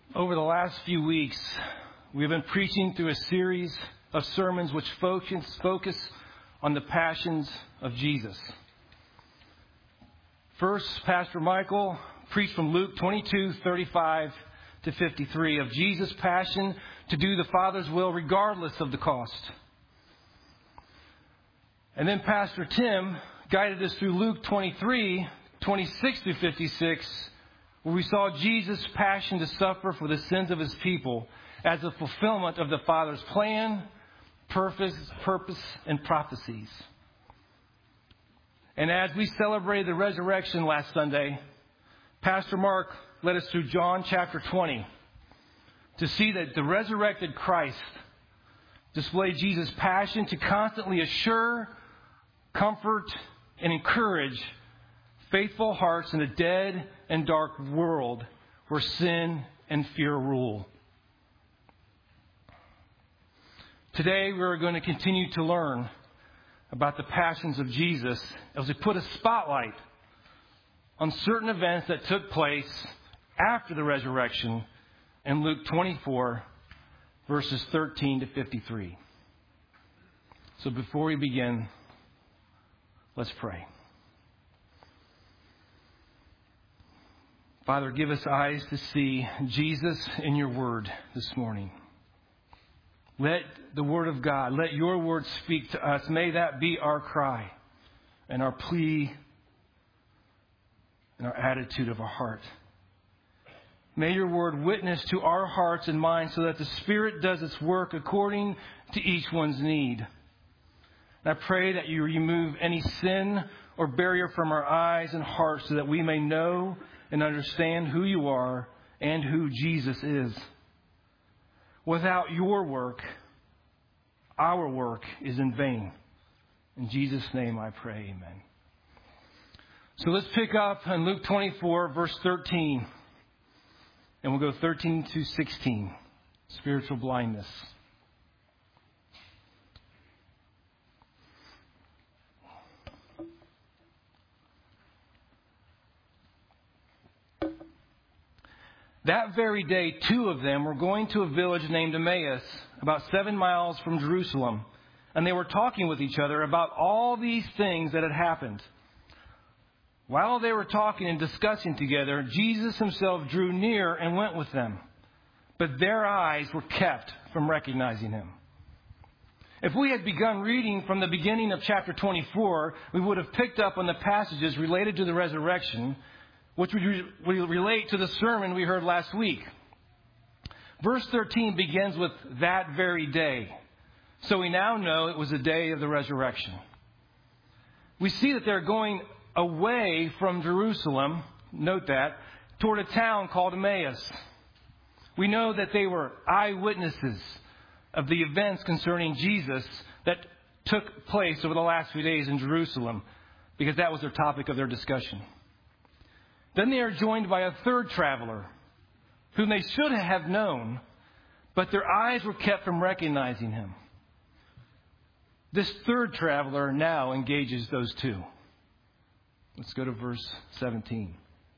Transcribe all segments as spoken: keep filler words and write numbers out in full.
Over the last few weeks, we've been preaching through a series of sermons which focus, focus on the passions of Jesus. First, Pastor Michael preached from Luke twenty-two, thirty-five to fifty-three of Jesus' passion to do the Father's will regardless of the cost. And then Pastor Tim guided us through Luke twenty-three, twenty-six to fifty-six, where we saw Jesus' passion to suffer for the sins of his people as a fulfillment of the Father's plan, purpose, purpose, and prophecies. And as we celebrated the resurrection last Sunday, Pastor Mark led us through John chapter twenty to see that the resurrected Christ displayed Jesus' passion to constantly assure, comfort, and encourage faithful hearts in a dead and dark world where sin and fear rule. Today we are going to continue to learn about the passions of Jesus as we put a spotlight on certain events that took place after the resurrection in Luke twenty-four, verses thirteen to fifty-three. So before we begin, let's pray. Father, give us eyes to see Jesus in your word this morning. Let the word of God, let your word speak to us. May that be our cry and our plea and our attitude of our heart. May your word witness to our hearts and minds so that the Spirit does its work according to each one's need. And I pray that you remove any sin or barrier from our eyes and hearts so that we may know and understand who you are and who Jesus is. Without your work, our work is in vain. In Jesus' name I pray, amen. So let's pick up in Luke twenty-four, verse thirteen. And we'll go thirteen to sixteen. Spiritual blindness. That very day, two of them were going to a village named Emmaus, about seven miles from Jerusalem. And they were talking with each other about all these things that had happened. While they were talking and discussing together, Jesus himself drew near and went with them. But their eyes were kept from recognizing him. If we had begun reading from the beginning of chapter twenty-four, we would have picked up on the passages related to the resurrection, which would relate to the sermon we heard last week. Verse thirteen begins with that very day. So we now know it was the day of the resurrection. We see that they're going away from Jerusalem, note that, toward a town called Emmaus. We know that they were eyewitnesses of the events concerning Jesus that took place over the last few days in Jerusalem, because that was their topic of their discussion. Then they are joined by a third traveler, whom they should have known, but their eyes were kept from recognizing him. This third traveler now engages those two. Let's go to verse seventeen.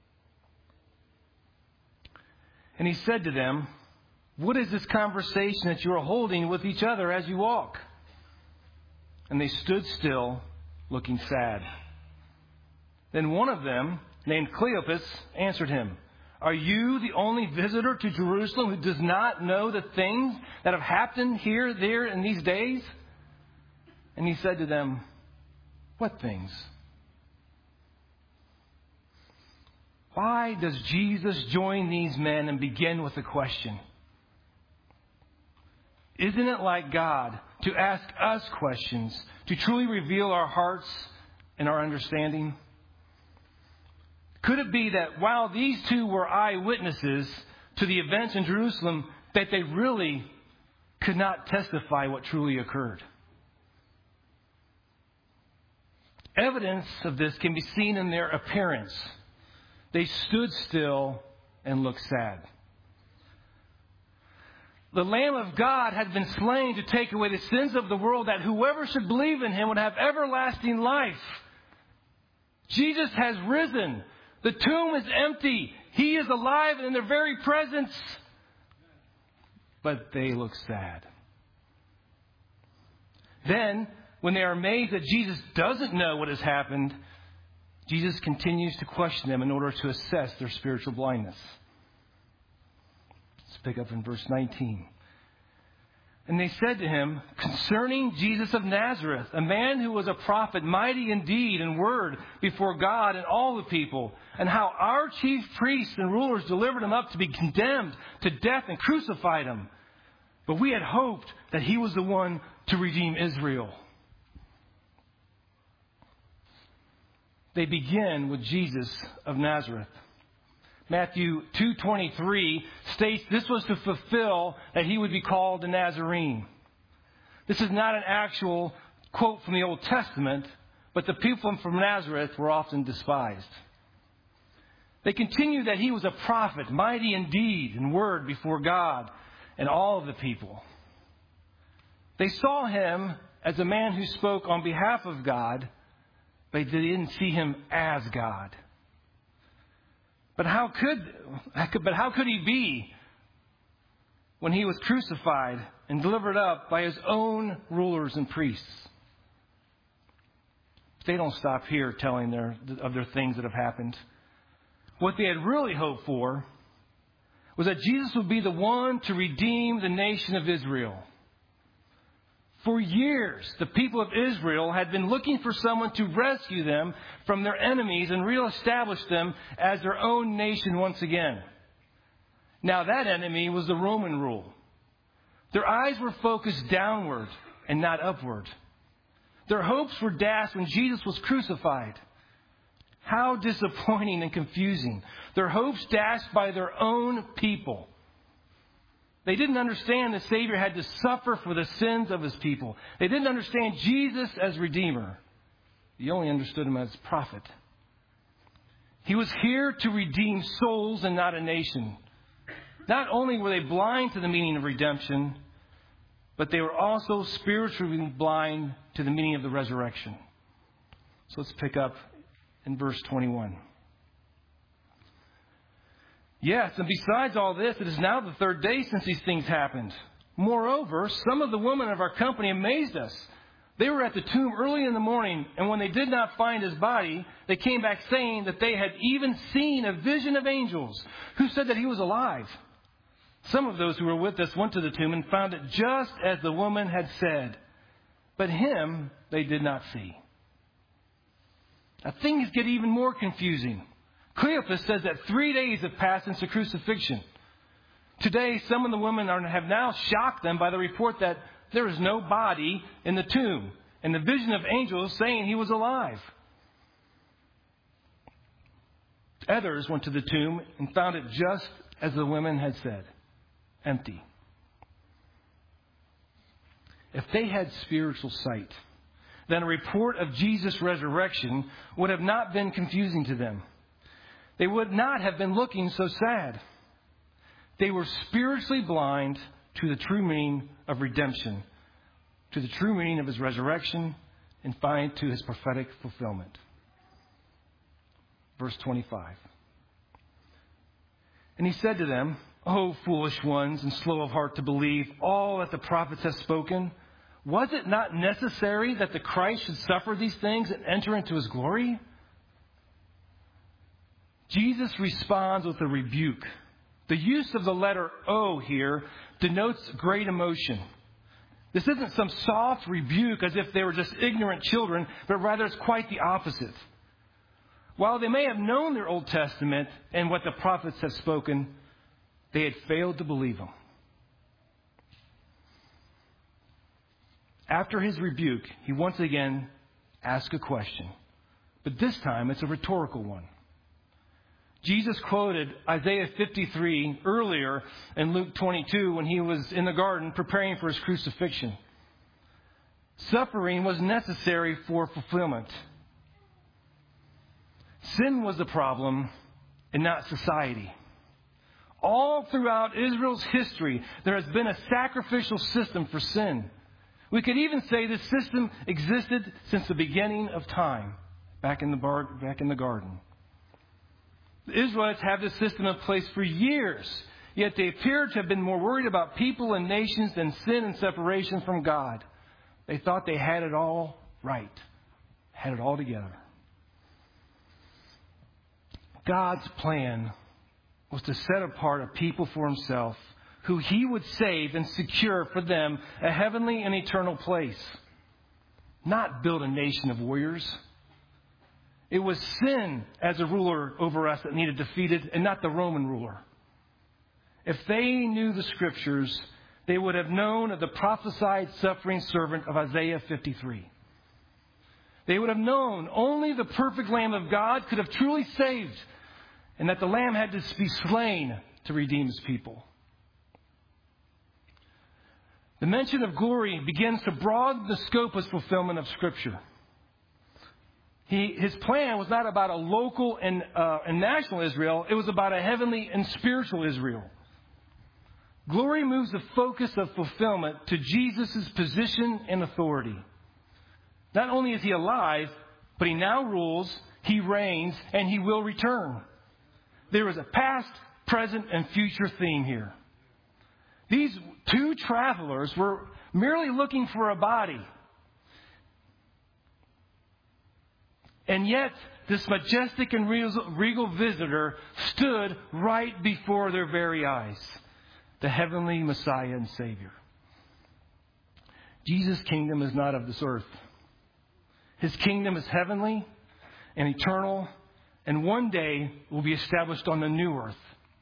And he said to them, "What is this conversation that you are holding with each other as you walk?" And they stood still, looking sad. Then one of them, named Cleopas, answered him, "Are you the only visitor to Jerusalem who does not know the things that have happened here, there, in these days?" And he said to them, "What things?" Why does Jesus join these men and begin with a question? Isn't it like God to ask us questions to truly reveal our hearts and our understanding? Could it be that while these two were eyewitnesses to the events in Jerusalem, that they really could not testify what truly occurred? Evidence of this can be seen in their appearance. They stood still and looked sad. The Lamb of God had been slain to take away the sins of the world, that whoever should believe in him would have everlasting life. Jesus has risen. The tomb is empty. He is alive, and in their very presence, but they look sad. Then, when they are amazed that Jesus doesn't know what has happened, Jesus continues to question them in order to assess their spiritual blindness. Let's pick up in verse nineteen. And they said to him, concerning Jesus of Nazareth, a man who was a prophet, mighty in deed and word before God and all the people, and how our chief priests and rulers delivered him up to be condemned to death and crucified him. But we had hoped that he was the one to redeem Israel. They begin with Jesus of Nazareth. Matthew two twenty-three states this was to fulfill that he would be called a Nazarene. This is not an actual quote from the Old Testament, but the people from Nazareth were often despised. They continue that he was a prophet, mighty in deed and word before God and all of the people. They saw him as a man who spoke on behalf of God, but they didn't see him as God. But how could, but how could he be when he was crucified and delivered up by his own rulers and priests? They don't stop here telling their, of their things that have happened. What they had really hoped for was that Jesus would be the one to redeem the nation of Israel. For years, the people of Israel had been looking for someone to rescue them from their enemies and reestablish them as their own nation once again. Now that enemy was the Roman rule. Their eyes were focused downward and not upward. Their hopes were dashed when Jesus was crucified. How disappointing and confusing. Their hopes dashed by their own people. They didn't understand the Savior had to suffer for the sins of his people. They didn't understand Jesus as Redeemer. They only understood him as prophet. He was here to redeem souls and not a nation. Not only were they blind to the meaning of redemption, but they were also spiritually blind to the meaning of the resurrection. So let's pick up in verse twenty-one. Yes, and besides all this, it is now the third day since these things happened. Moreover, some of the women of our company amazed us. They were at the tomb early in the morning, and when they did not find his body, they came back saying that they had even seen a vision of angels who said that he was alive. Some of those who were with us went to the tomb and found it just as the woman had said, but him they did not see. Now things get even more confusing. Cleophas says that three days have passed since the crucifixion. Today, some of the women are, have now shocked them by the report that there is no body in the tomb and the vision of angels saying he was alive. Others went to the tomb and found it just as the women had said, empty. If they had spiritual sight, then a report of Jesus' resurrection would have not been confusing to them. They would not have been looking so sad. They were spiritually blind to the true meaning of redemption, to the true meaning of his resurrection, and finally to his prophetic fulfillment. Verse twenty-five. And he said to them, O foolish ones and slow of heart to believe all that the prophets have spoken, was it not necessary that the Christ should suffer these things and enter into his glory? Jesus responds with a rebuke. The use of the letter O here denotes great emotion. This isn't some soft rebuke as if they were just ignorant children, but rather it's quite the opposite. While they may have known their Old Testament and what the prophets have spoken, they had failed to believe them. After his rebuke, he once again asks a question. But this time it's a rhetorical one. Jesus quoted Isaiah fifty-three earlier in Luke twenty-two when he was in the garden preparing for his crucifixion. Suffering was necessary for fulfillment. Sin was the problem and not society. All throughout Israel's history, there has been a sacrificial system for sin. We could even say this system existed since the beginning of time, back in the bar, back in the garden. The Israelites have this system in place for years, Yet they appeared to have been more worried about people and nations than sin and separation from God. They thought they had it all right, had it all together. God's plan was to set apart a people for himself who he would save and secure for them a heavenly and eternal place. Not build a nation of warriors. It was sin as a ruler over us that needed defeated, and not the Roman ruler. If they knew the Scriptures, they would have known of the prophesied suffering servant of Isaiah fifty-three. They would have known only the perfect Lamb of God could have truly saved, and that the Lamb had to be slain to redeem his people. The mention of glory begins to broaden the scope of fulfillment of Scripture. He, his plan was not about a local and, uh, and national Israel. It was about a heavenly and spiritual Israel. Glory moves the focus of fulfillment to Jesus' position and authority. Not only is he alive, but he now rules, he reigns, and he will return. There is a past, present, and future theme here. These two travelers were merely looking for a body. And yet, this majestic and regal visitor stood right before their very eyes. The heavenly Messiah and Savior. Jesus' kingdom is not of this earth. His kingdom is heavenly and eternal, and one day will be established on the new earth.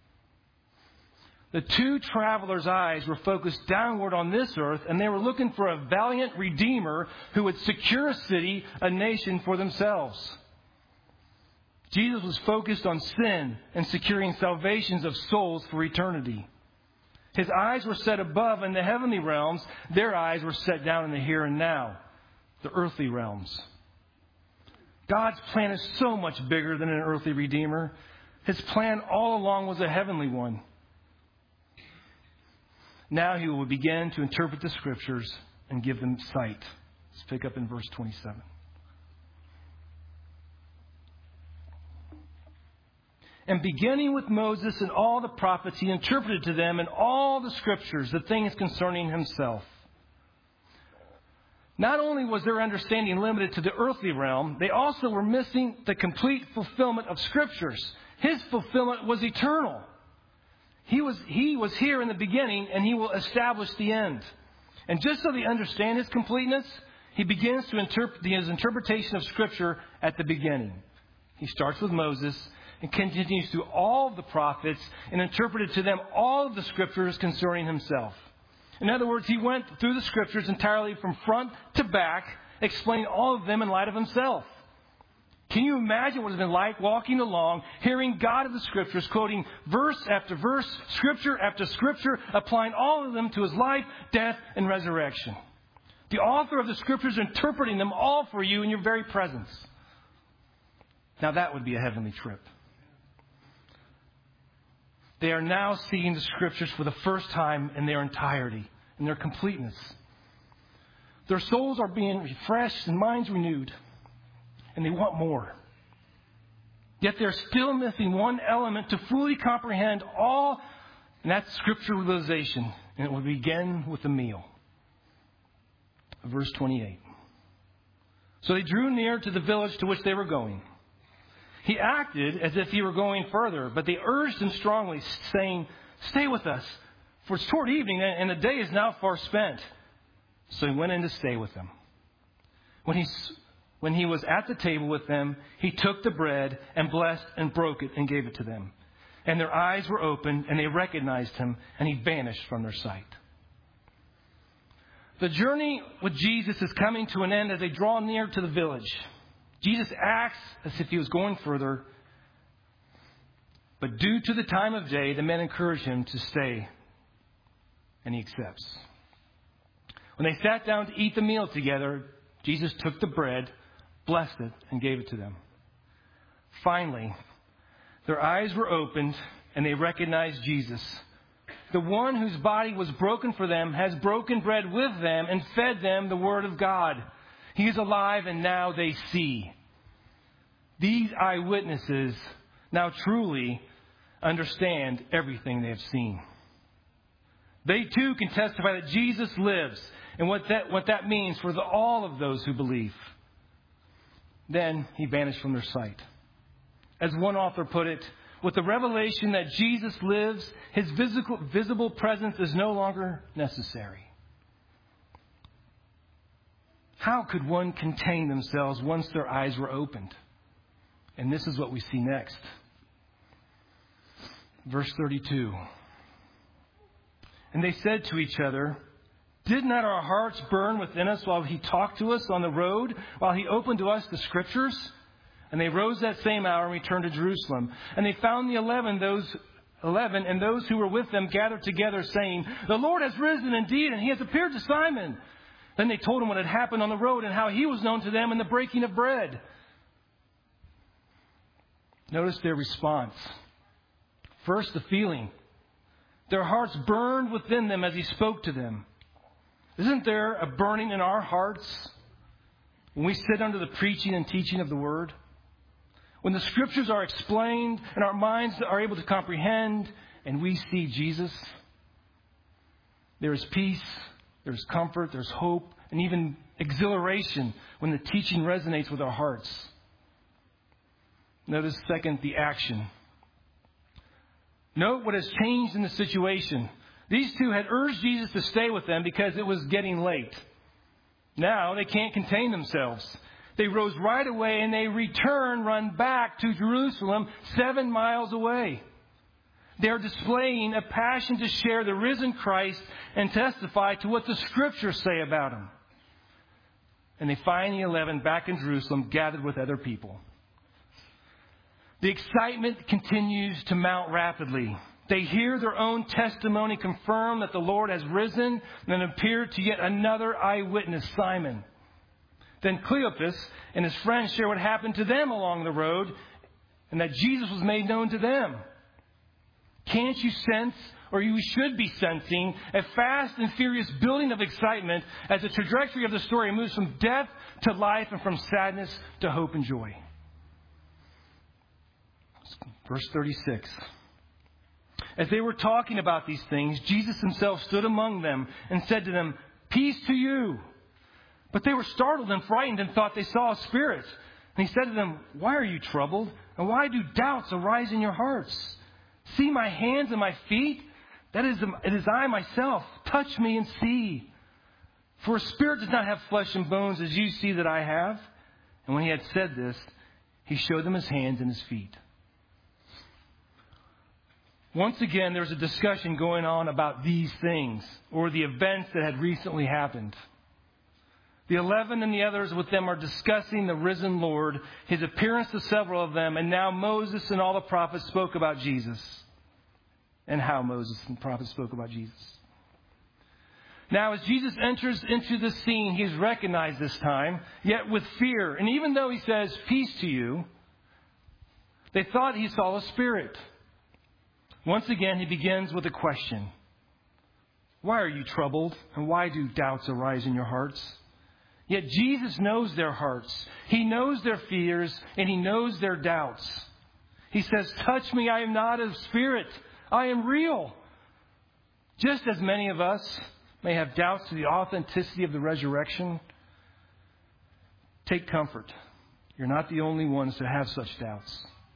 The two travelers' eyes were focused downward on this earth, and they were looking for a valiant Redeemer who would secure a city, a nation for themselves. Jesus was focused on sin and securing salvations of souls for eternity. His eyes were set above in the heavenly realms. Their eyes were set down in the here and now, the earthly realms. God's plan is so much bigger than an earthly Redeemer. His plan all along was a heavenly one. Now he will begin to interpret the Scriptures and give them sight. Let's pick up in verse twenty-seven. And beginning with Moses and all the prophets, he interpreted to them in all the Scriptures the things concerning himself. Not only was their understanding limited to the earthly realm, they also were missing the complete fulfillment of Scriptures. His fulfillment was eternal. He was, he was here in the beginning, and he will establish the end. And just so they understand his completeness, he begins to interpret his interpretation of Scripture at the beginning. He starts with Moses and continues through all of the prophets and interpreted to them all of the Scriptures concerning himself. In other words, he went through the Scriptures entirely from front to back, explaining all of them in light of himself. Can you imagine what it's been like walking along, hearing God of the Scriptures, quoting verse after verse, Scripture after Scripture, applying all of them to his life, death, and resurrection? The author of the Scriptures interpreting them all for you in your very presence. Now that would be a heavenly trip. They are now seeing the Scriptures for the first time in their entirety, in their completeness. Their souls are being refreshed and minds renewed. And they want more. Yet they're still missing one element to fully comprehend all, and that's Scripture realization. And it will begin with the meal. Verse twenty-eight. So they drew near to the village to which they were going. He acted as if he were going further, but they urged him strongly, saying, "Stay with us, for it's toward evening, and the day is now far spent." So he went in to stay with them. When he When he was at the table with them, he took the bread and blessed and broke it and gave it to them. And their eyes were opened and they recognized him, and he vanished from their sight. The journey with Jesus is coming to an end as they draw near to the village. Jesus acts as if he was going further, but due to the time of day, the men encourage him to stay, and he accepts. When they sat down to eat the meal together, Jesus took the bread, blessed it, and gave it to them. Finally, their eyes were opened and they recognized Jesus. The one whose body was broken for them has broken bread with them and fed them the word of God. He is alive and now they see. These eyewitnesses now truly understand everything they have seen. They too can testify that Jesus lives and what that, what that means for the, all of those who believe. Then he vanished from their sight. As one author put it, with the revelation that Jesus lives, his visible, visible presence is no longer necessary. How could one contain themselves once their eyes were opened? And this is what we see next. Verse thirty-two. And they said to each other, did not our hearts burn within us while he talked to us on the road, while he opened to us the Scriptures? And they rose that same hour and returned to Jerusalem. And they found the eleven, those eleven, and those who were with them gathered together, saying, the Lord has risen indeed, and he has appeared to Simon. Then they told him what had happened on the road and how he was known to them in the breaking of bread. Notice their response. First, the feeling. Their hearts burned within them as he spoke to them. Isn't there a burning in our hearts when we sit under the preaching and teaching of the Word? When the Scriptures are explained and our minds are able to comprehend and we see Jesus? There is peace, there's comfort, there's hope, and even exhilaration when the teaching resonates with our hearts. Notice, second, the action. Note what has changed in the situation. These two had urged Jesus to stay with them because it was getting late. Now they can't contain themselves. They rose right away and they return, run back to Jerusalem, seven miles away. They are displaying a passion to share the risen Christ and testify to what the Scriptures say about him. And they find the eleven back in Jerusalem, gathered with other people. The excitement continues to mount rapidly. They hear their own testimony confirm that the Lord has risen and appeared to yet another eyewitness, Simon. Then Cleopas and his friends share what happened to them along the road and that Jesus was made known to them. Can't you sense, or you should be sensing, a fast and furious building of excitement as the trajectory of the story moves from death to life and from sadness to hope and joy? Verse thirty-six. As they were talking about these things, Jesus himself stood among them and said to them, peace to you. But they were startled and frightened and thought they saw a spirit. And he said to them, why are you troubled? And why do doubts arise in your hearts? See my hands and my feet? That is, it is I myself. Touch me and see. For a spirit does not have flesh and bones as you see that I have. And when he had said this, he showed them his hands and his feet. Once again, there's a discussion going on about these things or the events that had recently happened. The eleven and the others with them are discussing the risen Lord, his appearance to several of them, and now Moses and all the prophets spoke about Jesus. And how Moses and the prophets spoke about Jesus. Now, as Jesus enters into the scene, he is recognized this time, yet with fear. And even though he says, peace to you, they thought he saw a spirit. Once again, he begins with a question. Why are you troubled? And why do doubts arise in your hearts? Yet Jesus knows their hearts. He knows their fears and he knows their doubts. He says, touch me, I am not a spirit. I am real. Just as many of us may have doubts to the authenticity of the resurrection, take comfort. You're not the only ones to have such doubts.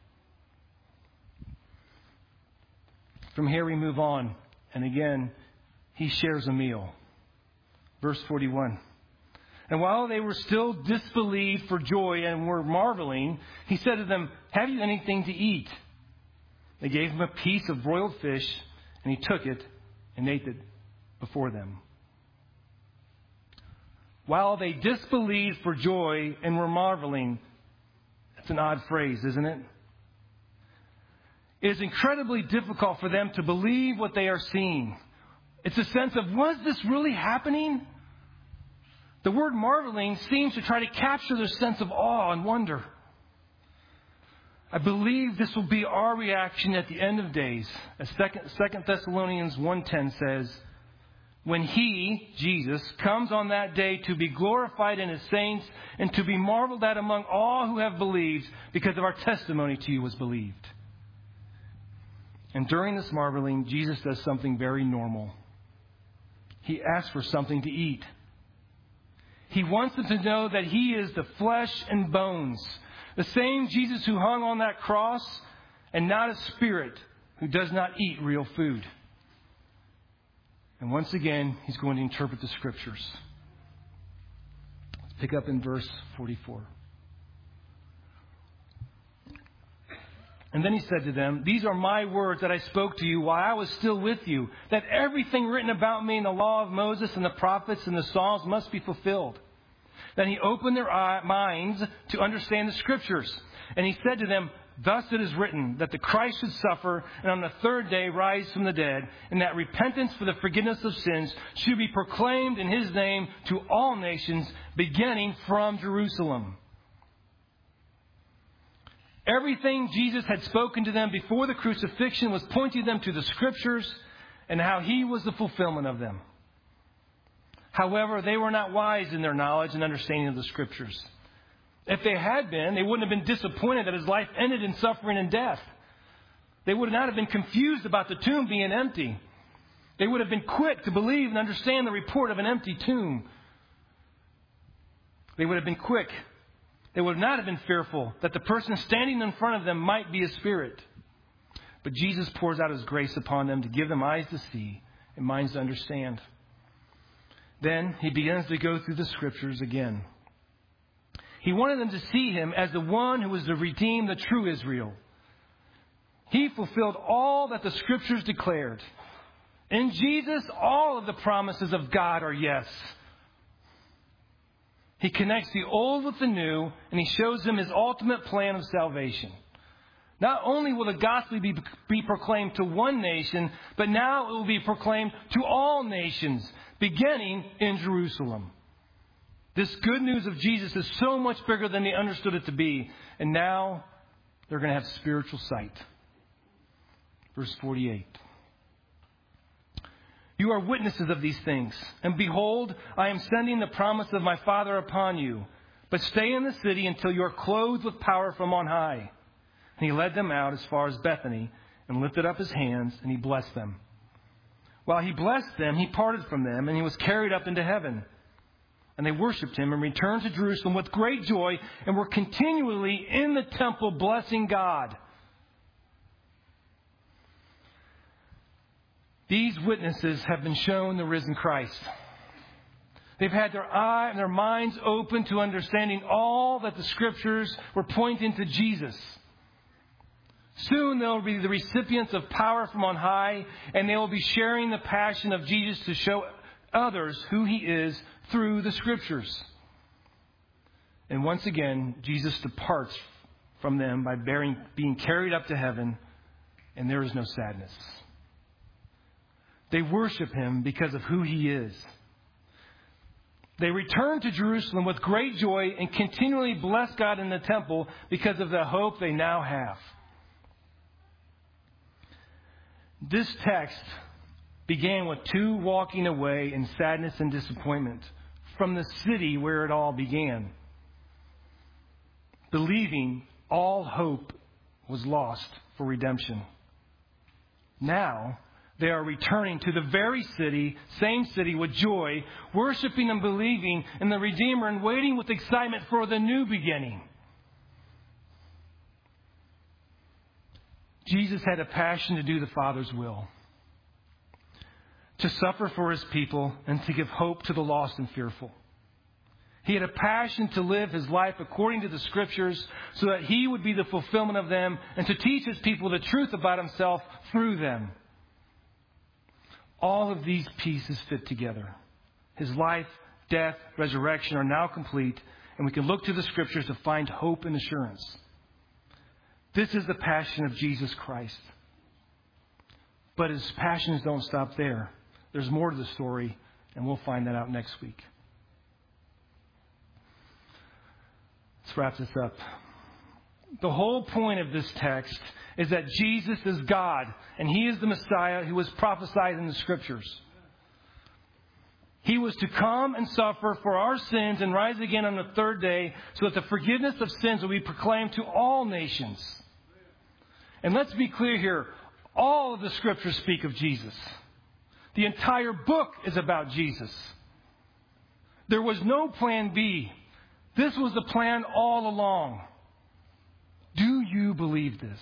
From here we move on. And again, he shares a meal. Verse forty-one. And while they were still disbelieved for joy and were marveling, he said to them, have you anything to eat? They gave him a piece of broiled fish, and he took it and ate it before them. While they disbelieved for joy and were marveling. That's an odd phrase, isn't it? It is incredibly difficult for them to believe what they are seeing. It's a sense of, was this really happening? The word marveling seems to try to capture their sense of awe and wonder. I believe this will be our reaction at the end of days. As Second Thessalonians one ten says, when he, Jesus, comes on that day to be glorified in his saints and to be marveled at among all who have believed because of our testimony to you was believed. And during this marveling, Jesus does something very normal. He asks for something to eat. He wants them to know that He is the flesh and bones, the same Jesus who hung on that cross, and not a spirit who does not eat real food. And once again, He's going to interpret the Scriptures. Let's pick up in verse forty-four. And then He said to them, "These are my words that I spoke to you while I was still with you, that everything written about me in the law of Moses and the prophets and the Psalms must be fulfilled." Then He opened their minds to understand the Scriptures. And He said to them, "Thus it is written, that the Christ should suffer and on the third day rise from the dead, and that repentance for the forgiveness of sins should be proclaimed in His name to all nations, beginning from Jerusalem." Everything Jesus had spoken to them before the crucifixion was pointing them to the Scriptures and how He was the fulfillment of them. However, they were not wise in their knowledge and understanding of the Scriptures. If they had been, they wouldn't have been disappointed that His life ended in suffering and death. They would not have been confused about the tomb being empty. They would have been quick to believe and understand the report of an empty tomb. They would have been quick. They would not have been fearful that the person standing in front of them might be a spirit. But Jesus pours out His grace upon them to give them eyes to see and minds to understand. Then He begins to go through the Scriptures again. He wanted them to see Him as the one who was to redeem the true Israel. He fulfilled all that the Scriptures declared. In Jesus, all of the promises of God are yes. He connects the old with the new, and He shows them His ultimate plan of salvation. Not only will the gospel be, be proclaimed to one nation, but now it will be proclaimed to all nations, beginning in Jerusalem. This good news of Jesus is so much bigger than they understood it to be. And now they're going to have spiritual sight. Verse forty-eight. "You are witnesses of these things. And behold, I am sending the promise of my Father upon you. But stay in the city until you are clothed with power from on high." And He led them out as far as Bethany and lifted up His hands and He blessed them. While He blessed them, He parted from them and He was carried up into heaven. And they worshipped Him and returned to Jerusalem with great joy and were continually in the temple blessing God. These witnesses have been shown the risen Christ. They've had their eye and their minds open to understanding all that the Scriptures were pointing to Jesus. Soon they'll be the recipients of power from on high, and they will be sharing the passion of Jesus to show others who He is through the Scriptures. And once again, Jesus departs from them by bearing, being carried up to heaven, and there is no sadness. They worship Him because of who He is. They return to Jerusalem with great joy and continually bless God in the temple because of the hope they now have. This text began with two walking away in sadness and disappointment from the city where it all began, believing all hope was lost for redemption. Now, they are returning to the very city, same city, with joy, worshiping and believing in the Redeemer and waiting with excitement for the new beginning. Jesus had a passion to do the Father's will, to suffer for His people and to give hope to the lost and fearful. He had a passion to live His life according to the Scriptures so that He would be the fulfillment of them and to teach His people the truth about Himself through them. All of these pieces fit together. His life, death, resurrection are now complete, and we can look to the Scriptures to find hope and assurance. This is the passion of Jesus Christ. But His passions don't stop there. There's more to the story, and we'll find that out next week. Let's wrap this up. The whole point of this text is that Jesus is God, and He is the Messiah who was prophesied in the Scriptures. He was to come and suffer for our sins and rise again on the third day so that the forgiveness of sins will be proclaimed to all nations. And let's be clear here. All of the scriptures speak of Jesus. The entire book is about Jesus. There was no plan B. This was the plan all along. Do you believe this?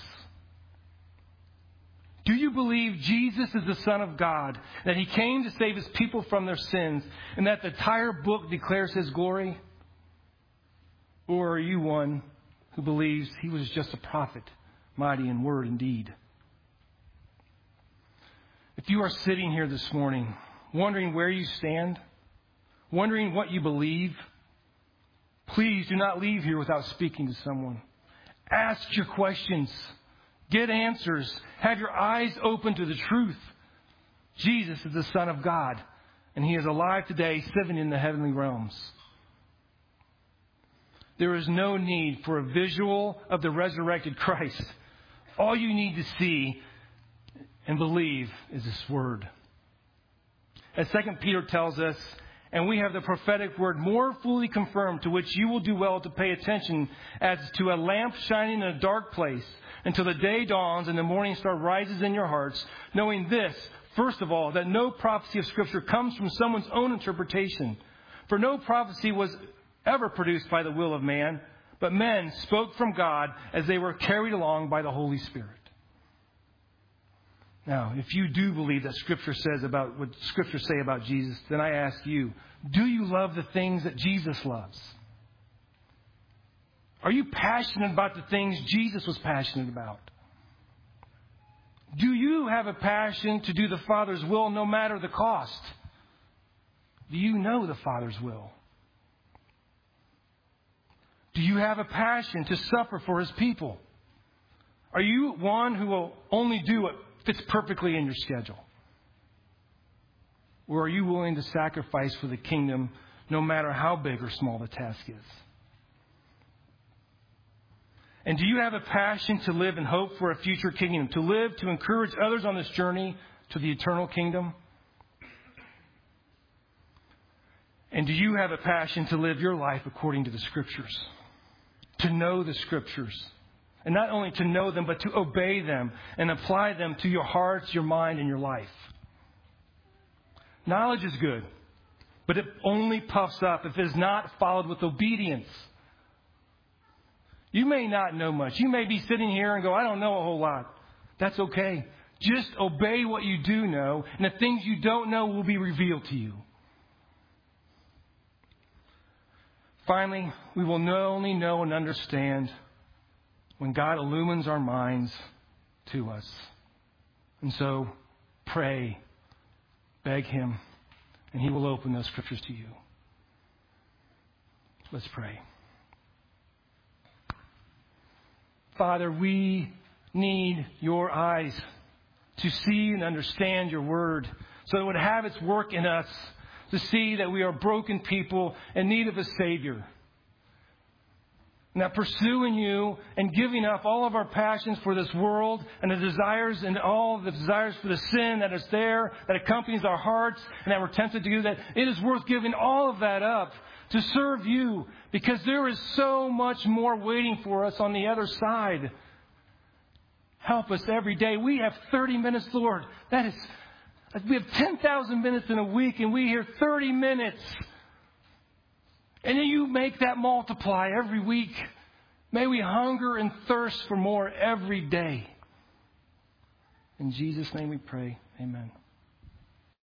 Do you believe Jesus is the Son of God, that He came to save His people from their sins, and that the entire book declares His glory? Or are you one who believes He was just a prophet, mighty in word and deed? If you are sitting here this morning, wondering where you stand, wondering what you believe, please do not leave here without speaking to someone. Ask your questions. Get answers. Have your eyes open to the truth. Jesus is the Son of God, and He is alive today, sitting in the heavenly realms. There is no need for a visual of the resurrected Christ. All you need to see and believe is this word. As Second Peter tells us, and we have the prophetic word more fully confirmed, to which you will do well to pay attention as to a lamp shining in a dark place until the day dawns and the morning star rises in your hearts, knowing this, first of all, that no prophecy of Scripture comes from someone's own interpretation. For no prophecy was ever produced by the will of man, but men spoke from God as they were carried along by the Holy Spirit. Now, if you do believe that Scripture says about what Scripture say about Jesus, then I ask you, do you love the things that Jesus loves? Are you passionate about the things Jesus was passionate about? Do you have a passion to do the Father's will no matter the cost? Do you know the Father's will? Do you have a passion to suffer for His people? Are you one who will only do what fits perfectly in your schedule? Or are you willing to sacrifice for the kingdom no matter how big or small the task is? And do you have a passion to live in hope for a future kingdom? To live to encourage others on this journey to the eternal kingdom? And do you have a passion to live your life according to the Scriptures? To know the Scriptures? And not only to know them, but to obey them and apply them to your hearts, your mind, and your life. Knowledge is good, but it only puffs up if it is not followed with obedience. You may not know much. You may be sitting here and go, I don't know a whole lot. That's okay. Just obey what you do know, and the things you don't know will be revealed to you. Finally, we will only know and understand when God illumines our minds to us. And so, pray, beg Him, and He will open those Scriptures to you. Let's pray. Father, we need your eyes to see and understand your word so that it would have its work in us to see that we are broken people in need of a Savior. Now, pursuing you and giving up all of our passions for this world and the desires and all the desires for the sin that is there, that accompanies our hearts and that we're tempted to do, that it is worth giving all of that up to serve you, because there is so much more waiting for us on the other side. Help us every day. We have thirty minutes, Lord. That is, we have ten thousand minutes in a week, and we hear thirty minutes. And then you make that multiply every week. May we hunger and thirst for more every day. In Jesus' name we pray. Amen.